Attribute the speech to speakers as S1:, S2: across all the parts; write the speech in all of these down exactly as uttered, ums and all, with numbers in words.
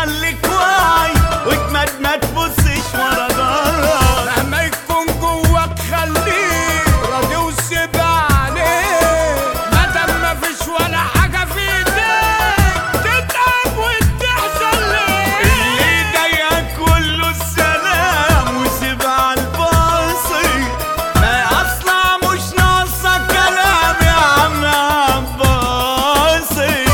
S1: خليك واعي واجمد ما تبصش ورا ظهرك.
S2: مهما يكون جواك خليك راضي وسيب عليك، مادام مفيش ولا حاجة في ايديك تتعب وتحزن ليه.
S1: اللي ضايقك كله السلام وسيب عالباصي، ما اصلا مش ناقصة كلام يا عم عباسي.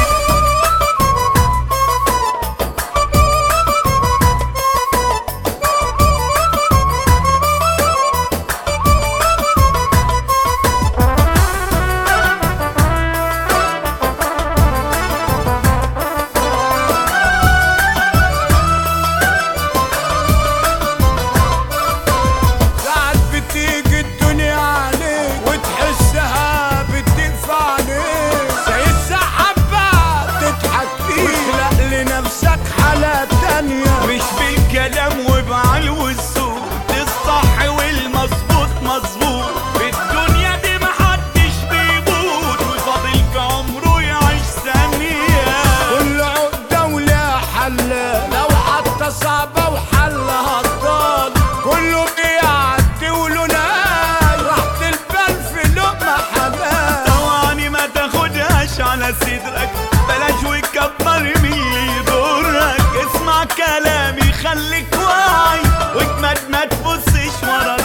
S2: ساعات بتيجي الدنيا عليك وتحسها بتضيق عليك، زي السحابة تضحك ليك وتخلق لنفسك حالة تانية.
S1: مش بالكلام وبعلو الصوت، الصح والمظبوط مظبوط. في الدنيا دي محدش بيموت وفاضل في عمره يعيش ثانية.
S2: كل عقدة ولها حلها، لو حتى صعبة وحلها الضال. كله بيعدي وله نهاية، راحة البال في لقمة حلال.
S1: ثواني ما تاخدهاش على صدرك، بلاش وتكبر مين اللي يضرك. اسمع كلامي خليك واعي واجمد ما تبصش ورا